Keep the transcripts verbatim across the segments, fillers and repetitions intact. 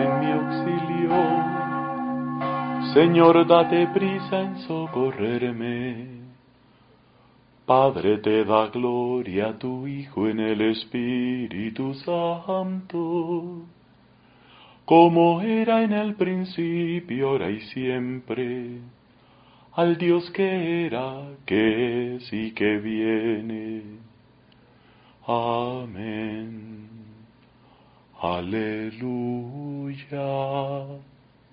en mi auxilio. Señor, date prisa en socorrerme. Padre, te da gloria a tu Hijo en el Espíritu Santo, como era en el principio, ahora y siempre, al Dios que era, que es y que viene. Amén. Aleluya.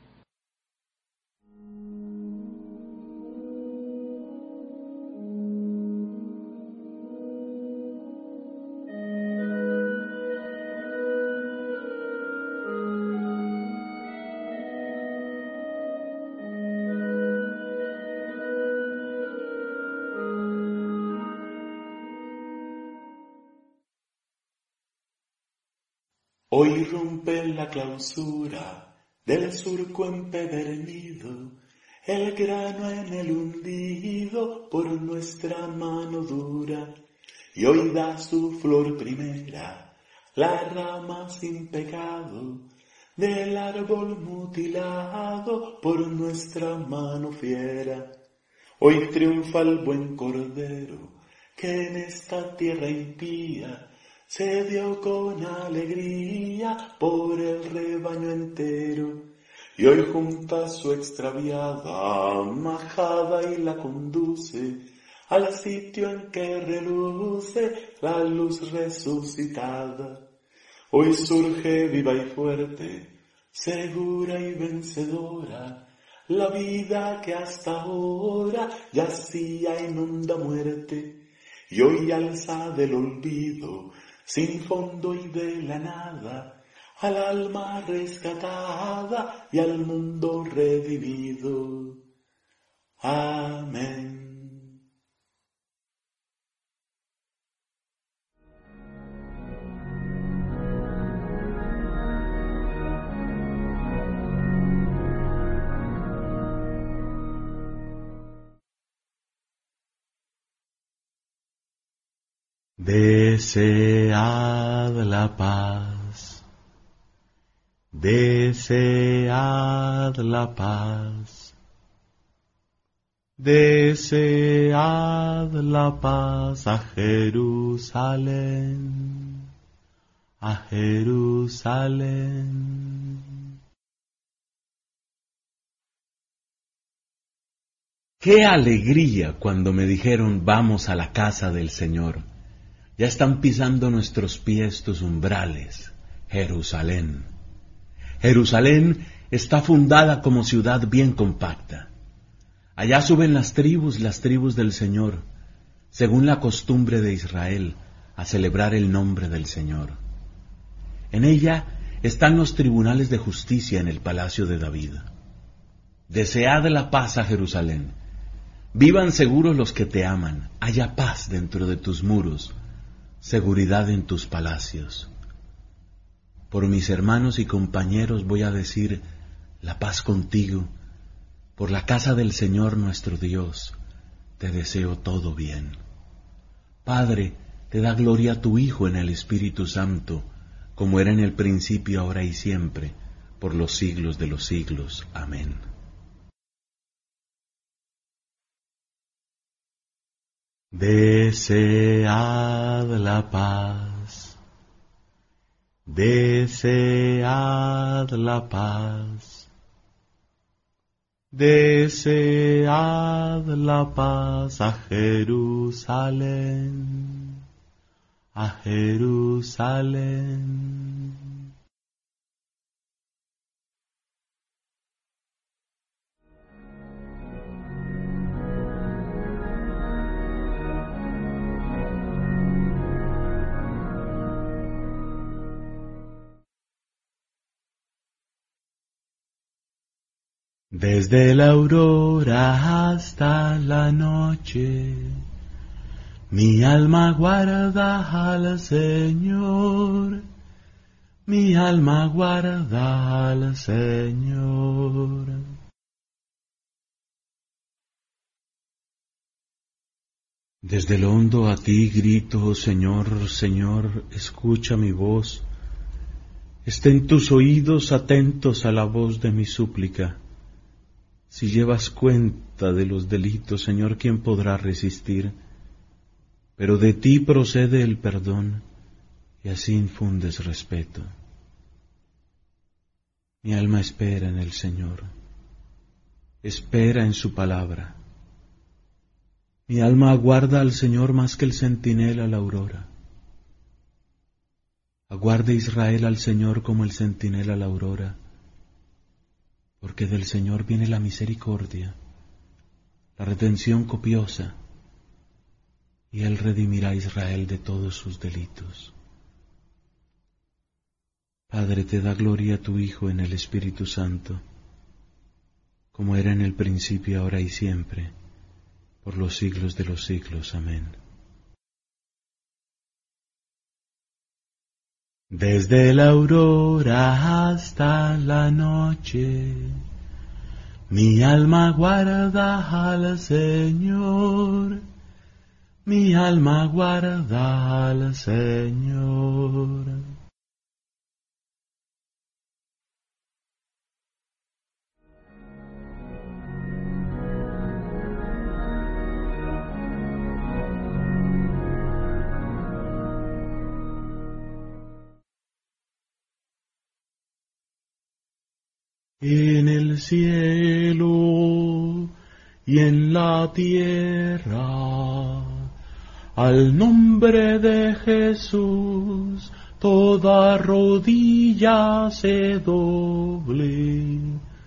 Hoy rompe la clausura del surco empedernido, el grano en el hundido por nuestra mano dura, y hoy da su flor primera, la rama sin pecado, del árbol mutilado por nuestra mano fiera. Hoy triunfa el buen cordero, que en esta tierra impía se dio con alegría por el rebaño entero, y hoy junta su extraviada majada y la conduce al sitio en que reluce la luz resucitada. Hoy surge viva y fuerte, segura y vencedora, la vida que hasta ahora yacía en honda muerte, y hoy alza del olvido, sin fondo y de la nada, al alma rescatada y al mundo redimido. Amén. Desead la paz, desead la paz, desead la paz a Jerusalén, a Jerusalén. ¡Qué alegría cuando me dijeron vamos a la casa del Señor! Ya están pisando nuestros pies tus umbrales, Jerusalén. Jerusalén está fundada como ciudad bien compacta. Allá suben las tribus, las tribus del Señor, según la costumbre de Israel, a celebrar el nombre del Señor. En ella están los tribunales de justicia en el palacio de David. Desead la paz a Jerusalén. Vivan seguros los que te aman, haya paz dentro de tus muros, seguridad en tus palacios. Por mis hermanos y compañeros voy a decir, la paz contigo. Por la casa del Señor nuestro Dios, te deseo todo bien. Padre, te da gloria a tu Hijo en el Espíritu Santo, como era en el principio, ahora y siempre, por los siglos de los siglos. Amén. Desead la paz, desead la paz, desead la paz a Jerusalén, a Jerusalén. Desde la aurora hasta la noche, mi alma guarda al Señor, mi alma guarda al Señor. Desde lo hondo a ti grito, Señor, Señor, escucha mi voz. Estén tus oídos atentos a la voz de mi súplica. Si llevas cuenta de los delitos, Señor, ¿quién podrá resistir? Pero de ti procede el perdón, y así infundes respeto. Mi alma espera en el Señor, espera en su palabra. Mi alma aguarda al Señor más que el centinela la aurora. Aguarde Israel al Señor como el centinela la aurora, porque del Señor viene la misericordia, la redención copiosa, y Él redimirá a Israel de todos sus delitos. Padre, te da gloria a tu Hijo en el Espíritu Santo, como era en el principio, ahora y siempre, por los siglos de los siglos. Amén. Desde la aurora hasta la noche, mi alma guarda al Señor, mi alma guarda al Señor. En el cielo y en la tierra, al nombre de Jesús, toda rodilla se doble.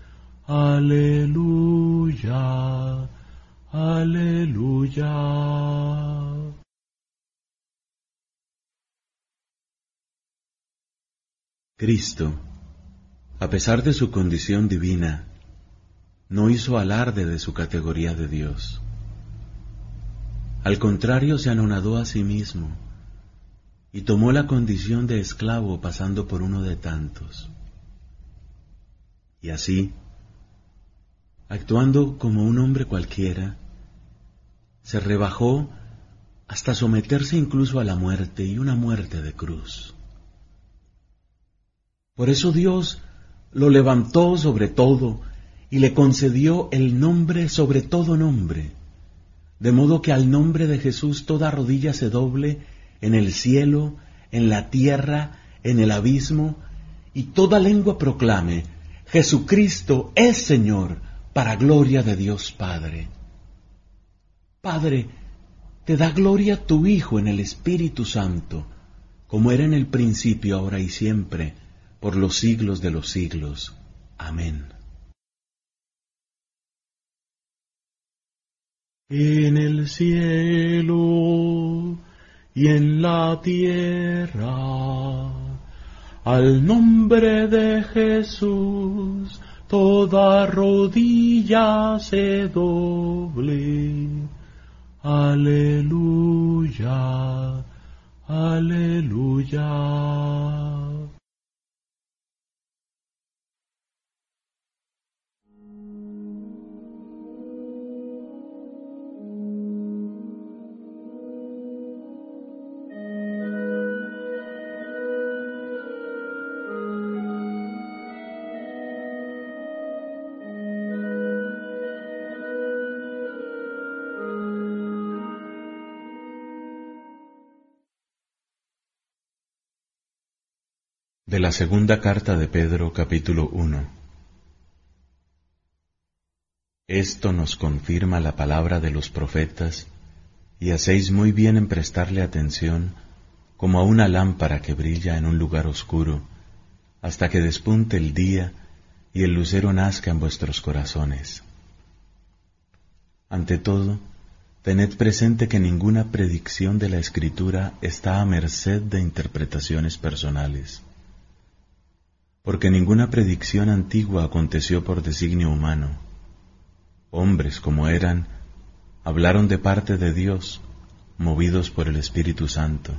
Aleluya, aleluya. Cristo, a pesar de su condición divina, no hizo alarde de su categoría de Dios. Al contrario, se anonadó a sí mismo y tomó la condición de esclavo, pasando por uno de tantos. Y así, actuando como un hombre cualquiera, se rebajó hasta someterse incluso a la muerte, y una muerte de cruz. Por eso Dios lo levantó sobre todo y le concedió el nombre sobre todo nombre, de modo que al nombre de Jesús toda rodilla se doble en el cielo, en la tierra, en el abismo, y toda lengua proclame: Jesucristo es Señor, para gloria de Dios Padre. Padre, te da gloria tu Hijo en el Espíritu Santo, como era en el principio, ahora y siempre, por los siglos de los siglos. Amén. En el cielo y en la tierra, al nombre de Jesús, toda rodilla se doble. Aleluya, aleluya. De la segunda carta de Pedro, capítulo uno. Esto nos confirma la palabra de los profetas, y hacéis muy bien en prestarle atención, como a una lámpara que brilla en un lugar oscuro, hasta que despunte el día y el lucero nazca en vuestros corazones. Ante todo, tened presente que ninguna predicción de la Escritura está a merced de interpretaciones personales, porque ninguna predicción antigua aconteció por designio humano. Hombres, como eran, hablaron de parte de Dios, movidos por el Espíritu Santo.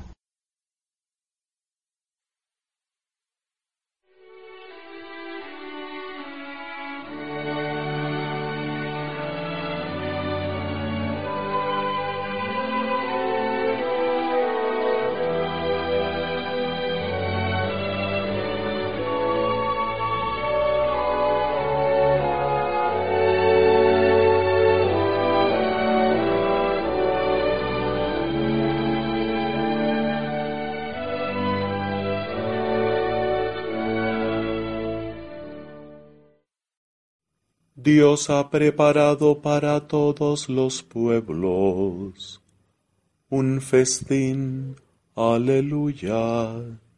Dios ha preparado para todos los pueblos un festín. Aleluya.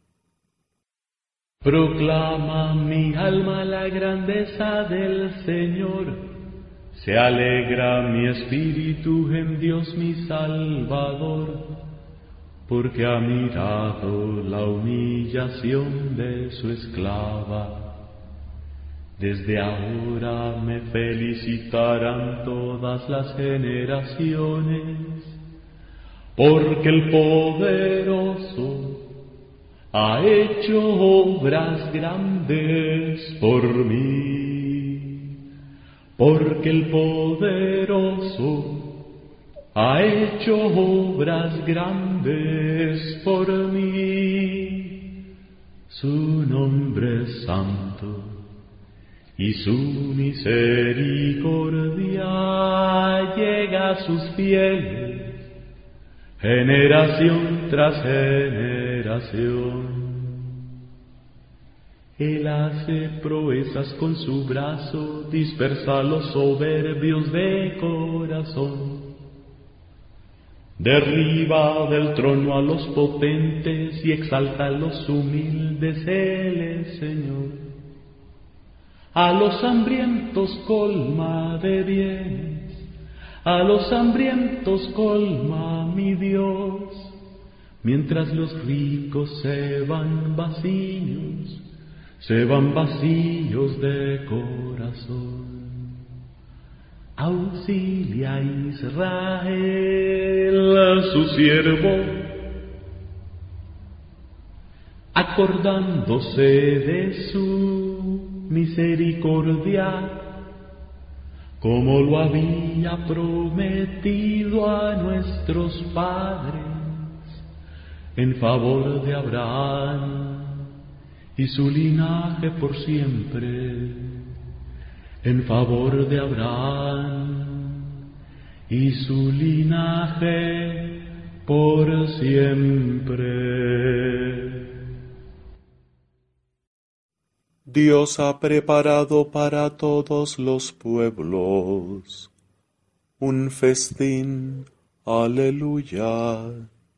Proclama mi alma la grandeza del Señor. Se alegra mi espíritu en Dios mi Salvador, porque ha mirado la humillación de su esclava. Desde ahora me felicitarán todas las generaciones, porque el poderoso ha hecho obras grandes por mí, porque el poderoso ha hecho obras grandes por mí. Su nombre es santo y su misericordia llega a sus fieles, generación tras generación. Él hace proezas con su brazo, dispersa a los soberbios de corazón. Derriba del trono a los potentes y exalta a los humildes. Él es Señor. A los hambrientos colma de bienes, a los hambrientos colma mi Dios, mientras los ricos se van vacíos, se van vacíos de corazón. Auxilia a Israel, su siervo, acordándose de su misericordia, como lo había prometido a nuestros padres, en favor de Abraham y su linaje por siempre, en favor de Abraham y su linaje por siempre. Dios ha preparado para todos los pueblos un festín. Aleluya.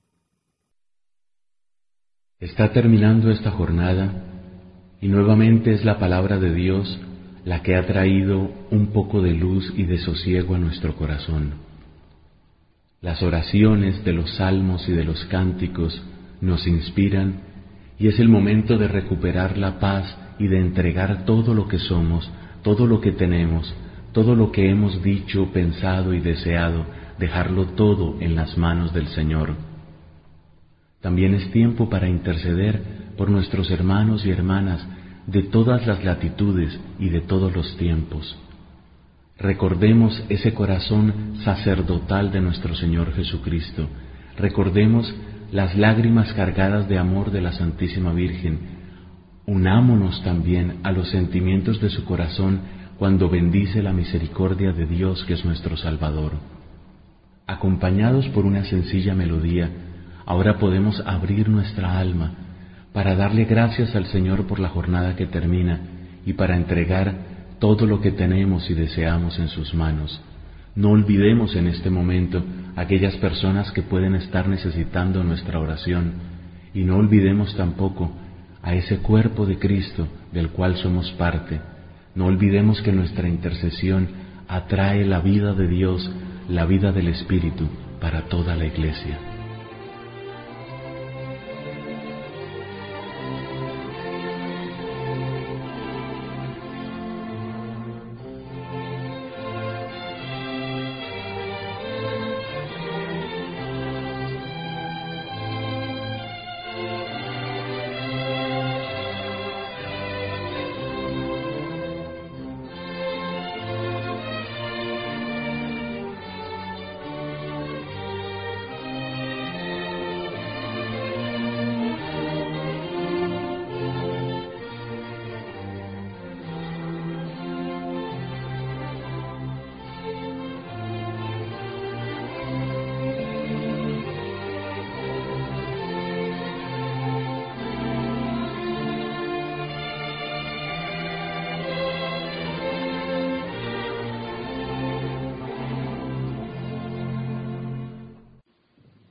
Está terminando esta jornada y nuevamente es la palabra de Dios la que ha traído un poco de luz y de sosiego a nuestro corazón. Las oraciones de los salmos y de los cánticos nos inspiran y es el momento de recuperar la paz y de entregar todo lo que somos, todo lo que tenemos, todo lo que hemos dicho, pensado y deseado, dejarlo todo en las manos del Señor. También es tiempo para interceder por nuestros hermanos y hermanas de todas las latitudes y de todos los tiempos. Recordemos ese corazón sacerdotal de nuestro Señor Jesucristo. Recordemos las lágrimas cargadas de amor de la Santísima Virgen. Unámonos también a los sentimientos de su corazón cuando bendice la misericordia de Dios que es nuestro Salvador. Acompañados por una sencilla melodía, ahora podemos abrir nuestra alma para darle gracias al Señor por la jornada que termina y para entregar todo lo que tenemos y deseamos en sus manos. No olvidemos en este momento a aquellas personas que pueden estar necesitando nuestra oración y no olvidemos tampoco a ese cuerpo de Cristo del cual somos parte. No olvidemos que nuestra intercesión atrae la vida de Dios, la vida del Espíritu para toda la Iglesia.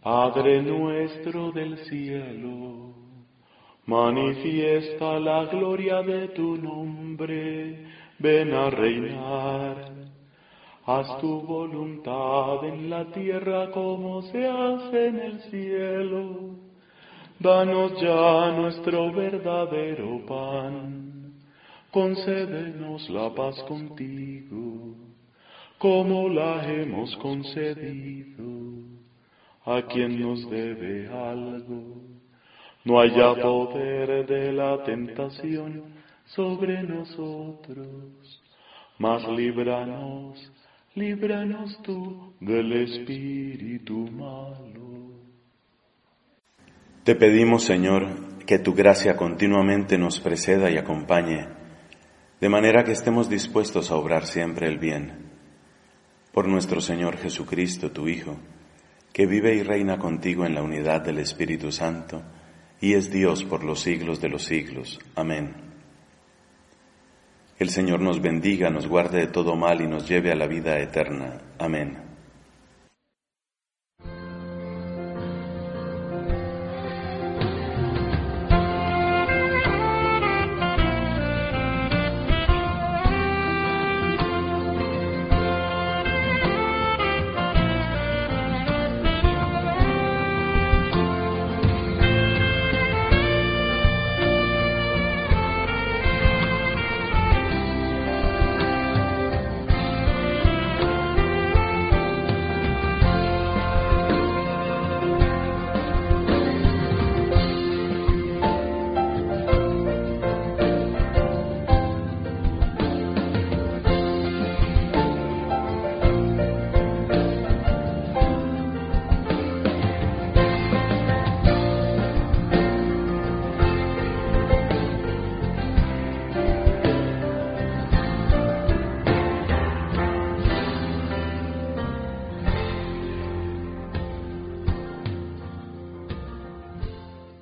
Padre nuestro del cielo, manifiesta la gloria de tu nombre, ven a reinar. Haz tu voluntad en la tierra como se hace en el cielo. Danos ya nuestro verdadero pan, concédenos la paz contigo, como la hemos concedido a quien nos debe algo. No haya poder de la tentación sobre nosotros, mas líbranos, líbranos tú del espíritu malo. Te pedimos, Señor, que tu gracia continuamente nos preceda y acompañe, de manera que estemos dispuestos a obrar siempre el bien. Por nuestro Señor Jesucristo, tu Hijo, que vive y reina contigo en la unidad del Espíritu Santo, y es Dios por los siglos de los siglos. Amén. El Señor nos bendiga, nos guarde de todo mal y nos lleve a la vida eterna. Amén.